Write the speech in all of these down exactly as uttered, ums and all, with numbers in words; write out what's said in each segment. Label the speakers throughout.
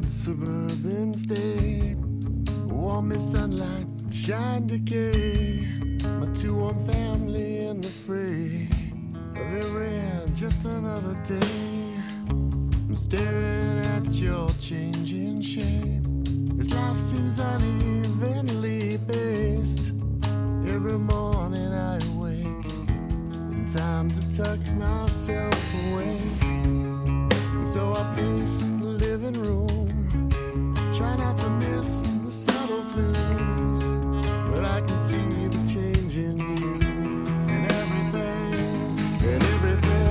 Speaker 1: suburban state. Warm as sunlight, shine decay. My two warm family in the fray. Very just another day. I'm staring at your changing shape. This life seems unevenly based. Every morning I wake in time to tuck myself away. So I pace the living room, try not to miss the subtle clues, but I can see the change in you and everything, and everything.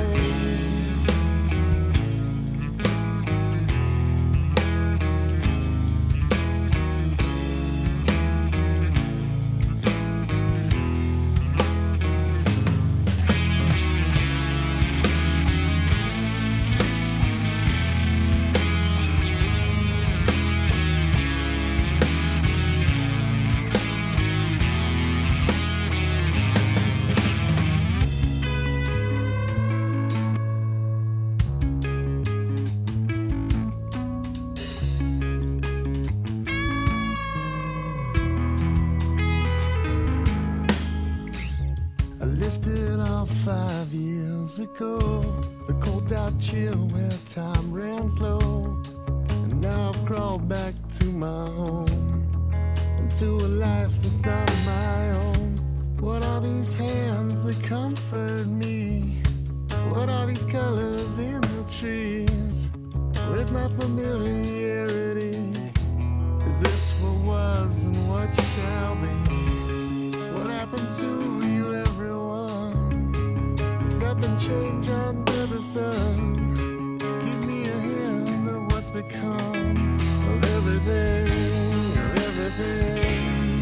Speaker 1: Five years ago, the cold out chill where time ran slow, and now I've crawled back to my home, into a life that's not my own. What are these hands that comfort me? What are these colors in the trees? Where's my familiarity? Is this what was and what shall be? What happened to you, everyone? Nothing changed under the sun. Give me a hint of what's become of everything, of everything.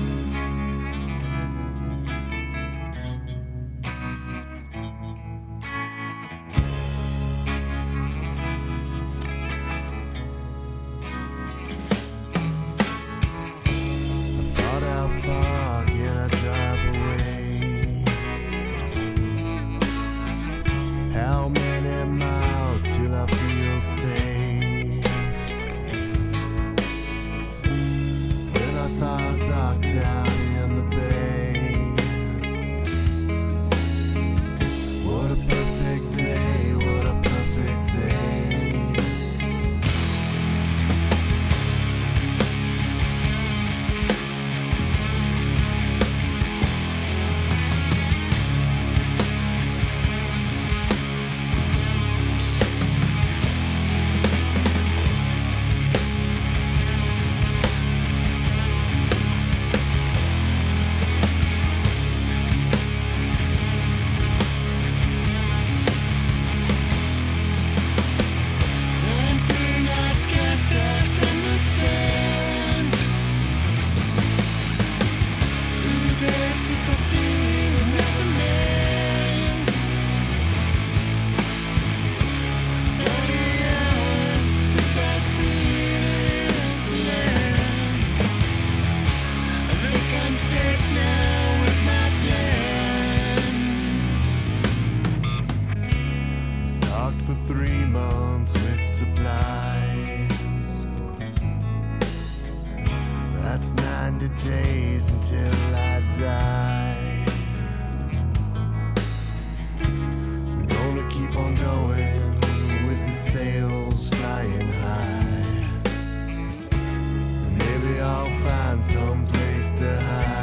Speaker 1: I thought, how far can I drive away? How many miles till I feel safe? When I saw a dark town in the bay. What a perfect day, what a perfect day. For three months with supplies. That's ninety days until I die. I'm gonna keep on going with the sails flying high. Maybe I'll find some place to hide.